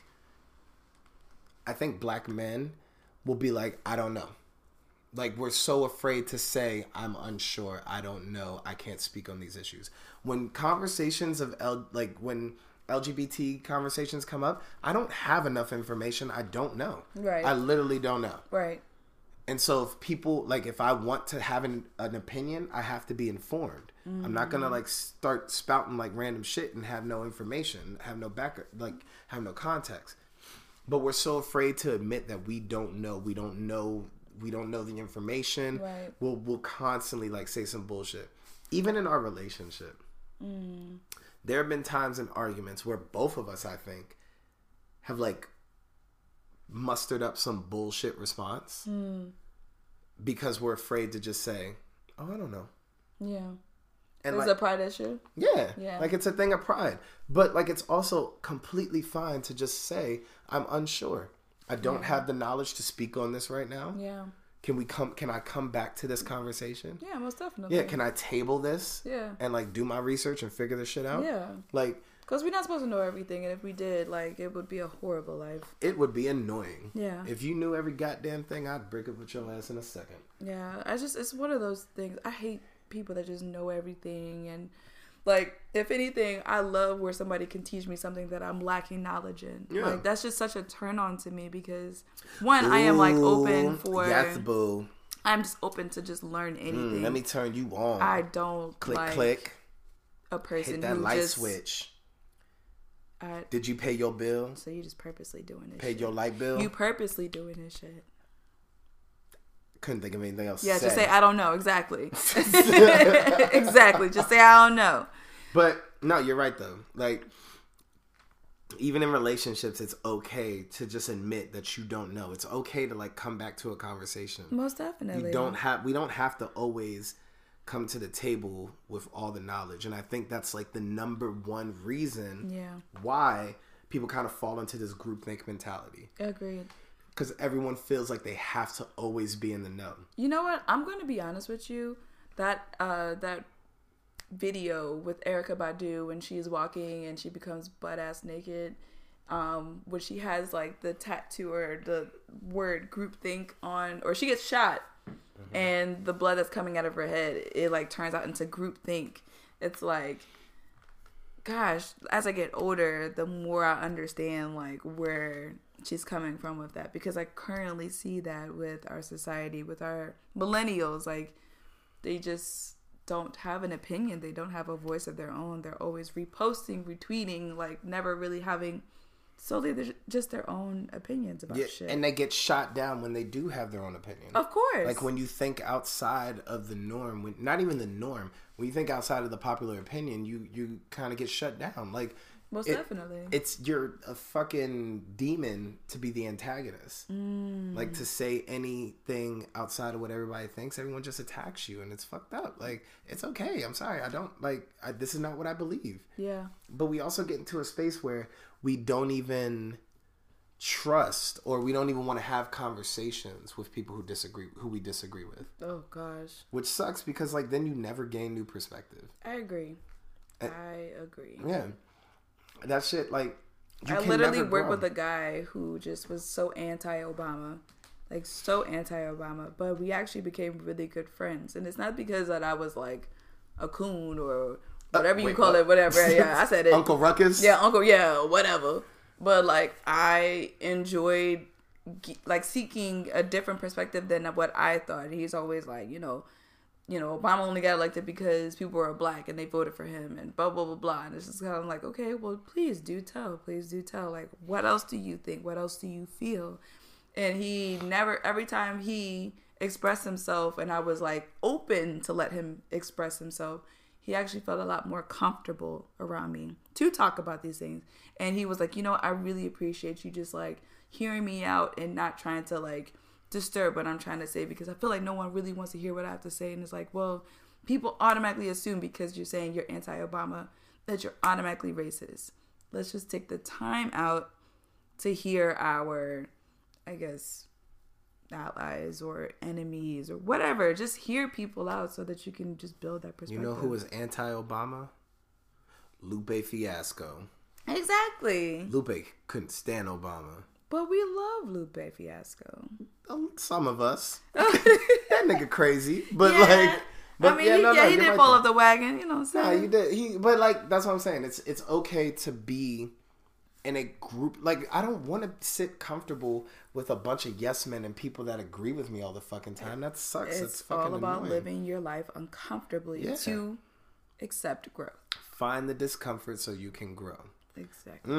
I think black men will be like, I don't know. Like, we're so afraid to say, I'm unsure, I don't know, I can't speak on these issues. When conversations of, L, like, when L G B T conversations come up, I don't have enough information, I don't know. Right. I literally don't know. Right. And so if people, like, if I want to have an, an opinion, I have to be informed. Mm-hmm. I'm not going to, like, start spouting, like, random shit and have no information, have no back, like, have no context. But we're so afraid to admit that we don't know. We don't know. We don't know the information. Right. We'll, we'll constantly, like, say some bullshit. Even in our relationship. Mm. There have been times in arguments where both of us, I think, have, like, mustered up some bullshit response mm. because we're afraid to just say, oh, I don't know. Yeah. And it's like, a pride issue. Yeah. Yeah. Like, it's a thing of pride. But, like, it's also completely fine to just say, I'm unsure. I don't yeah. have the knowledge to speak on this right now. Yeah. Can we come, can I come back to this conversation? Yeah, most definitely. Yeah. Can I table this? Yeah. And, like, do my research and figure this shit out? Yeah. Like, because we're not supposed to know everything, and if we did, like, it would be a horrible life. It would be annoying. Yeah. If you knew every goddamn thing, I'd break up with your ass in a second. Yeah. I just, it's one of those things. I hate people that just know everything, and, like, if anything, I love where somebody can teach me something that I'm lacking knowledge in. Yeah. Like, that's just such a turn on to me because, one, Ooh, I am, like, open for... Yes, boo. I'm just open to just learn anything. Mm, let me turn you on. I don't click, like click. a person Hit that who light just... switch. I, Did you pay your bill? So you just purposely doing this Paid shit. your light bill? You purposely doing this shit. Couldn't think of anything else yeah, to say. just say, I don't know. Exactly. Exactly. Just say, I don't know. But, no, you're right, though. Like, even in relationships, it's okay to just admit that you don't know. It's okay to, like, come back to a conversation. Most definitely. You don't have, we don't have to always come to the table with all the knowledge. And I think that's, like, the number one reason yeah. why people kind of fall into this groupthink mentality. Agreed. Because everyone feels like they have to always be in the know. You know what? I'm going to be honest with you. That uh, that video with Erykah Badu when she's walking and she becomes butt-ass naked, um, when she has, like, the tattoo or the word groupthink on, or she gets shot, mm-hmm. and the blood that's coming out of her head, it, like, turns out into groupthink. It's like... Gosh, as I get older, the more I understand, like, where she's coming from with that. Because I currently see that with our society, with our millennials. Like, they just don't have an opinion. They don't have a voice of their own. They're always reposting, retweeting, like, never really having solely their, just their own opinions about yeah, shit. And they get shot down when they do have their own opinion. Of course. Like, when you think outside of the norm, when not even the norm, when you think outside of the popular opinion, you, you kind of get shut down. Like, most it, definitely. It's, you're a fucking demon to be the antagonist. Mm. Like, to say anything outside of what everybody thinks, everyone just attacks you, and it's fucked up. Like, it's okay. I'm sorry. I don't, like, I, this is not what I believe. Yeah. But we also get into a space where we don't even trust, or we don't even want to have conversations with people who disagree, who we disagree with. Oh gosh. Which sucks because like then you never gain new perspective. I agree. And, I agree. Yeah. That shit like you I can literally never worked grow. with a guy who just was so anti-Obama. Like so anti-Obama, but we actually became really good friends. And it's not because that I was like a coon or whatever uh, you wait, call what? it, whatever. Yeah, I said it. Uncle Ruckus? Yeah, Uncle, yeah, whatever. But like I enjoyed like seeking a different perspective than what I thought. He's always like, you know, you know, Obama only got elected because people were black and they voted for him and blah, blah, blah, blah. And it's just kind of like, okay, well, please do tell. Please do tell. Like, what else do you think? What else do you feel? And he never, every time he expressed himself and I was like open to let him express himself, he actually felt a lot more comfortable around me to talk about these things. And he was like, you know, I really appreciate you just like hearing me out and not trying to like disturb what I'm trying to say, because I feel like no one really wants to hear what I have to say. And it's like, well, people automatically assume because you're saying you're anti-Obama that you're automatically racist. Let's just take the time out to hear our, I guess, allies or enemies or whatever. Just hear people out so that you can just build that perspective. You know who was anti-Obama? Lupe Fiasco. Exactly. Lupe couldn't stand Obama. But we love Lupe Fiasco. Um, some of us. That nigga crazy. But yeah. like... But I mean, yeah, he, no, yeah, no, he you're did right fall though. off the wagon, you know what I'm saying? Nah, you did. He, but like, that's what I'm saying. It's it's okay to be in a group. Like, I don't want to sit comfortable with a bunch of yes men and people that agree with me all the fucking time. That sucks. It's It's fucking all about annoying. living your life uncomfortably Yeah. to accept growth. Find the discomfort so you can grow. Exactly.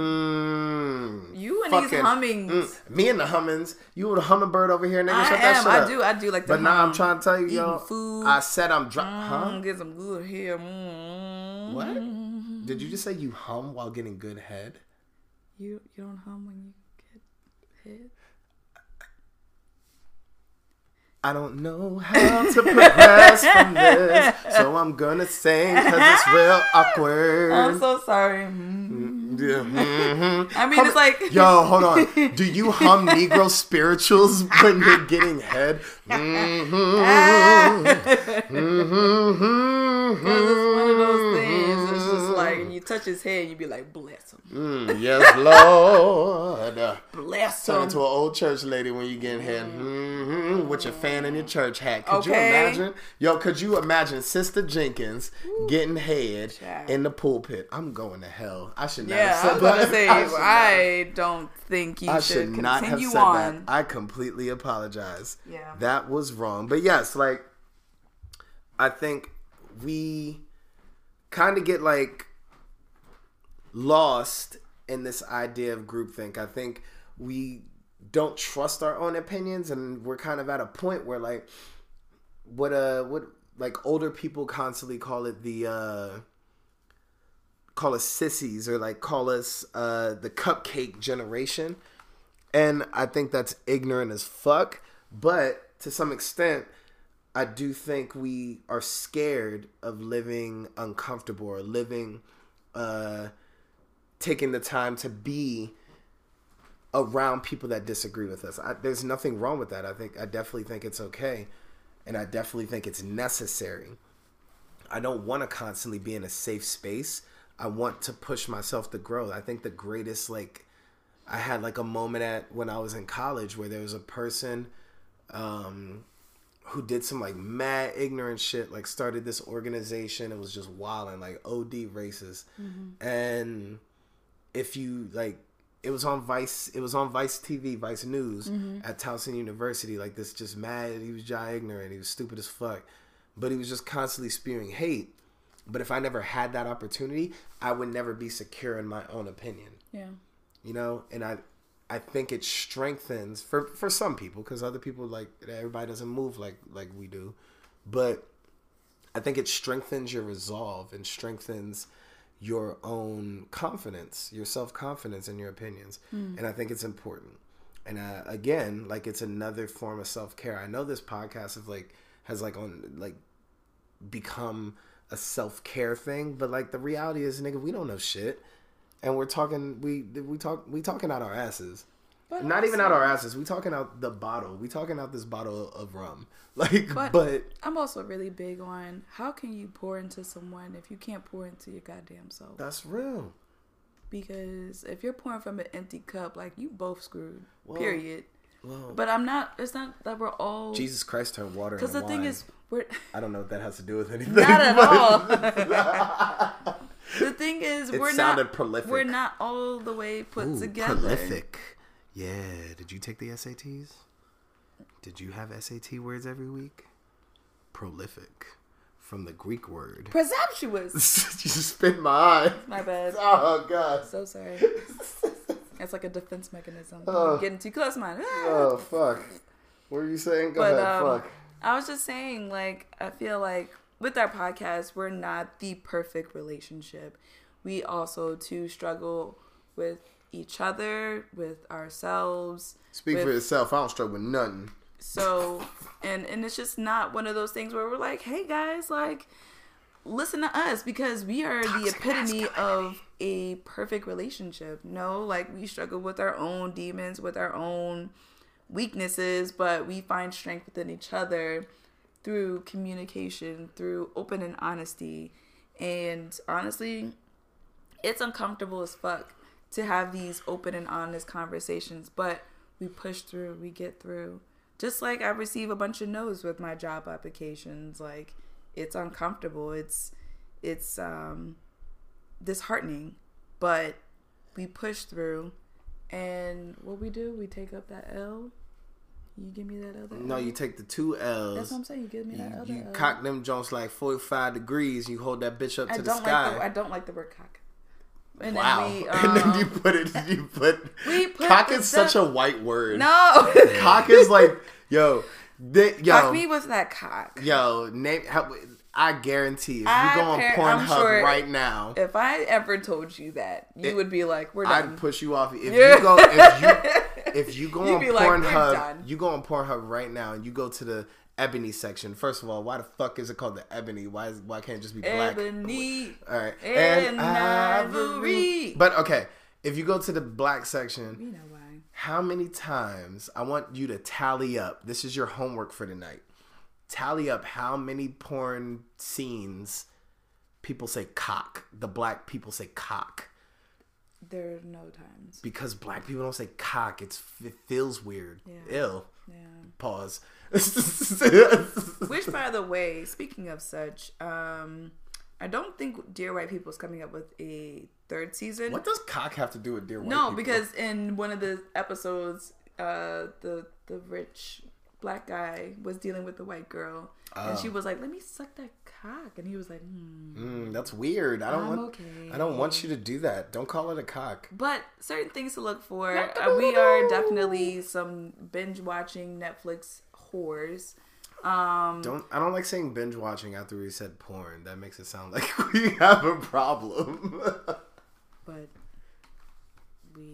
Mm, You and fucking, these hummings. Mm, me and the hummings. You a hummingbird over here, nigga. I Shut that am. shit I up. do. I do like. But to now hum, I'm trying to tell you, eating yo. food. I said I'm drunk. Mm, Huh? Get some good hair. Mm. What? Did you just say you hum while getting good head? You you don't hum when you get head? I don't know how to progress from this, so I'm gonna sing because it's real awkward. I'm so sorry. Mm. Yeah, mm-hmm. I mean, Hum- it's like yo, hold on. Do you hum Negro spirituals when you're getting head? Mm-hmm. Mm-hmm. Because it's one of those things. It's just like you touch his head, and you be like, bless him, Mm, yes, Lord. Uh, bless Turn him. into an old church lady when you getting head mm-hmm, with your fan in your church hat. Could you Okay. imagine? Yo, could you imagine Sister Jenkins getting head Child. in the pulpit? I'm going to hell. I should not Yeah, have said I was gonna that. say I should not- I don't think you I should, should not have continue said on. that. I completely apologize. Yeah. That was wrong. But yes, like, I think we kind of get, like, lost in this idea of groupthink. I think we don't trust our own opinions, and we're kind of at a point where, like, what, uh, what, like, older people constantly call it the, uh, call us sissies, or like call us uh the cupcake generation, and I think that's ignorant as fuck. But to some extent, I do think we are scared of living uncomfortable or living uh taking the time to be around people that disagree with us. I, there's nothing wrong with that. I think I definitely think it's okay, and I definitely think it's necessary. I don't want to constantly be in a safe space. I want to push myself to grow. I think the greatest, like, I had like a moment at when I was in college where there was a person um, who did some like mad ignorant shit, like started this organization. It was just wild and like O D racist. Mm-hmm. And if you like, it was on Vice, it was on Vice T V, Vice News mm-hmm. at Towson University. Like this just mad, he was just ignorant. He was stupid as fuck. But he was just constantly spewing hate. But if I never had that opportunity, I would never be secure in my own opinion. Yeah. You know, and I I think it strengthens for for some people, because other people, like, everybody doesn't move like like we do. But I think it strengthens your resolve and strengthens your own confidence, your self-confidence in your opinions. Mm. And I think it's important. And uh, again, like, it's another form of self-care. I know this podcast is like has like on like become a self-care thing, but like the reality is, nigga, we don't know shit, and we're talking we we talk we talking out our asses. But Not also, even out our asses. We talking out the bottle. We talking out this bottle of rum. Like, but, but I'm also really big on how can you pour into someone if you can't pour into your goddamn self? that's real. Because if you're pouring from an empty cup, like you both screwed. Well, period. Well, But I'm not. It's not that we're all. Jesus Christ turned water into Because the wine. thing is, we're I don't know what that has to do with anything. not at but- all. The thing is, It we're sounded not. prolific. We're not all the way put Ooh, together. prolific. Yeah. Did you take the S A Ts? Did you have S A T words every week? Prolific. From the Greek word. Presumptuous. You just spit my eye. My bad. Oh, God. So sorry. It's like a defense mechanism. Oh. Getting too close, man. Oh, fuck. What are you saying? Go But, ahead. um, Fuck. I was just saying, like, I feel like with our podcast, we're not the perfect relationship. We also, too, struggle with each other, with ourselves. Speak with, for yourself. I don't struggle with nothing. So, and, and it's just not one of those things where we're like, hey, guys, like, listen to us because we are Toxic the epitome masculinity. of a perfect relationship. No, like, we struggle with our own demons, with our own weaknesses, but we find strength within each other through communication, through open and honesty. And honestly, it's uncomfortable as fuck to have these open and honest conversations, but we push through, we get through. Just like I receive a bunch of no's with my job applications. Like, it's uncomfortable. It's, it's, um, disheartening, but we push through. And what we do, we take up that L. You give me that other No, L? you take the two L's. That's what I'm saying. You give me that You, other you L. cock them joints like forty-five degrees. You hold that bitch up I to the don't sky. like the I don't like the word cock. And wow. then we, and then you um, put it, you put, we put cock the is such stuff- a white word. No. Cock is like, yo, they, yo, Cock me with that cock. yo, name, how, I guarantee if I you go on par- I'm Pornhub sure right now, If I ever told you that, you It- would be like, "We're done." I'd push you off. If Yeah. you go, if you, if you go You'd on be like, "We're Pornhub, done." you go on Pornhub right now, and you go to the ebony section. First of all, why the fuck is it called the ebony? Why is why can't it just be black? Ebony All right, and ivory. But okay, if you go to the black section, You know why? how many times I want you to tally up? This is your homework for tonight. Tally up how many porn scenes people say cock. The black people say cock. There are no times. Because black people don't say cock. It's it feels weird. Yeah. Ill. Yeah. Pause. Which, by the way, speaking of such, um, I don't think Dear White People is coming up with a third season. What does cock have to do with dear white No, people? because in one of the episodes, uh, the the rich black guy was dealing with the white girl, and she Oh. was like, "Let me suck that cock," and he was like, "Hmm." Mm, that's weird. I don't I'm want. okay. I don't want you to do that. Don't call it a cock. But certain things to look for. Uh, we are definitely some binge watching Netflix whores. Um, Don't. I don't like saying binge watching after we said porn. That makes it sound like we have a problem. but we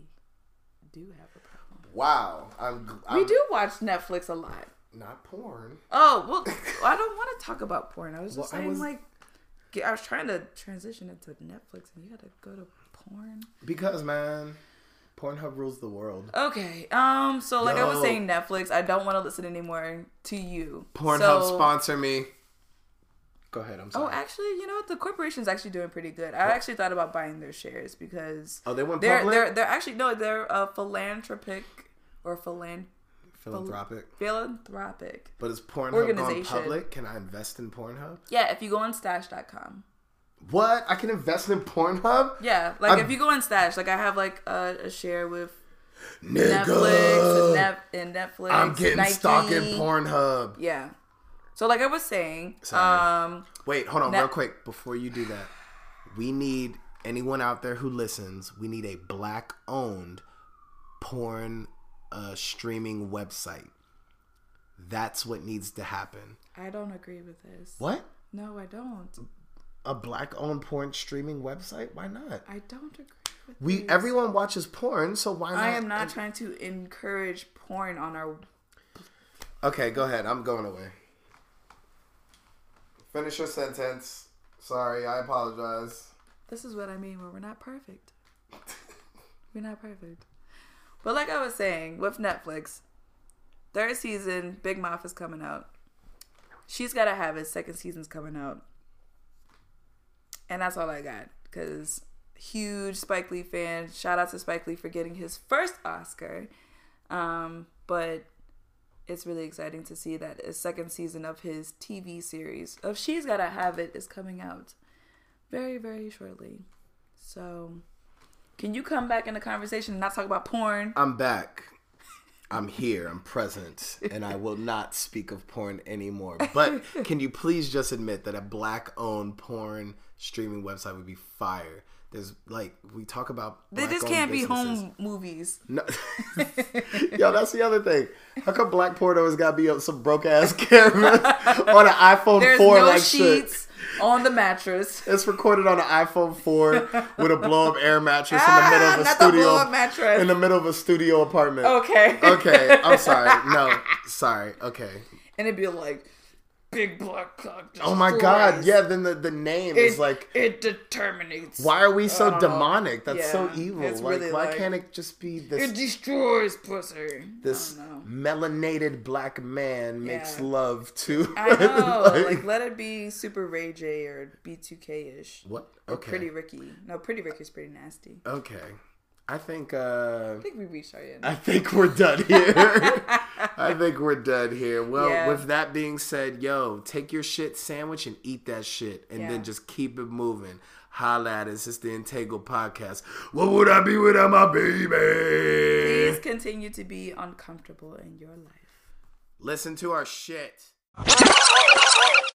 do have a problem. Wow. I'm, I'm. We do watch Netflix a lot. Not porn. Oh well, I don't want to talk about porn. I was just Well, I saying, was- like, get- I was trying to transition into Netflix, and you got to go to porn. Because man, Pornhub rules the world. Okay. Um. So, like I was Yo. saying, Netflix. I don't want to listen anymore to you. Pornhub So- sponsor me. Go ahead. I'm sorry. Oh, actually, you know what? The corporation's actually doing pretty good. I actually thought about buying their shares because Oh, they went they're public? they're they're actually no, they're a philanthropic or philan Philanthropic. philanthropic. But is Pornhub gone Organization. public? Can I invest in Pornhub? Yeah, if you go on stash dot com. What? I can invest in Pornhub? Yeah, like I'm- if you go on Stash, like I have like a, a share with Nigga. Netflix and, Nef- and Netflix. I'm getting Nike. stock in Pornhub. Yeah. So like I was saying, Sorry. um, Wait, hold on Net- real quick before you do that. We need anyone out there who listens, we need a black owned porn uh, streaming website. That's what needs to happen. I don't agree with this. What? No, I don't. A black owned porn streaming website? Why not? I don't agree with We this. everyone watches porn, so why not? I am not trying to encourage porn on our. Okay, go ahead. I'm going away. Finish your sentence. Sorry, I apologize. This is what I mean when we're not perfect. We're not perfect. But like I was saying, with Netflix, third season, Big Mouth is coming out. She's Gotta Have It, second season's coming out. And that's all I got. Because huge Spike Lee fan. Shout out to Spike Lee for getting his first Oscar. Um, but it's really exciting to see that a second season of his T V series of She's Gotta Have It is coming out very, very shortly. So, can you come back in the conversation and not talk about porn? I'm back. I'm here. I'm present. And I will not speak of porn anymore. But can you please just admit that a black-owned porn streaming website would be fire? There's, like, we talk about They just can't be home movies. No. Yo, that's the other thing. How come black porn always got to be on some broke-ass camera on an iPhone There's four no like sheets shit? On the mattress. It's recorded on an iPhone four with a blow-up air mattress ah, in the middle of a not studio. The blow-up mattress. In the middle of a studio apartment. Okay. Okay. I'm sorry. No. Sorry. Okay. And it'd be like, big black cock destroys. Oh my god. Yeah, then the, the name it, is like... It determinates. Why are we so demonic? Know. That's yeah, so evil. Like, really why like, can't it just be this... It destroys pussy. This melanated black man yeah. makes love to... I know. like, like, let it be Super Ray J or B two K-ish. What? Or Okay. Pretty Ricky. No, Pretty Ricky's pretty nasty. Okay. I think uh I think we reached our end. I think we're done here. I think we're done here. Well, yeah. with that being said, yo, take your shit sandwich and eat that shit and yeah. then just keep it moving. Holla at us. It's the Integral Podcast. What would I be without my baby? Please continue to be uncomfortable in your life. Listen to our shit.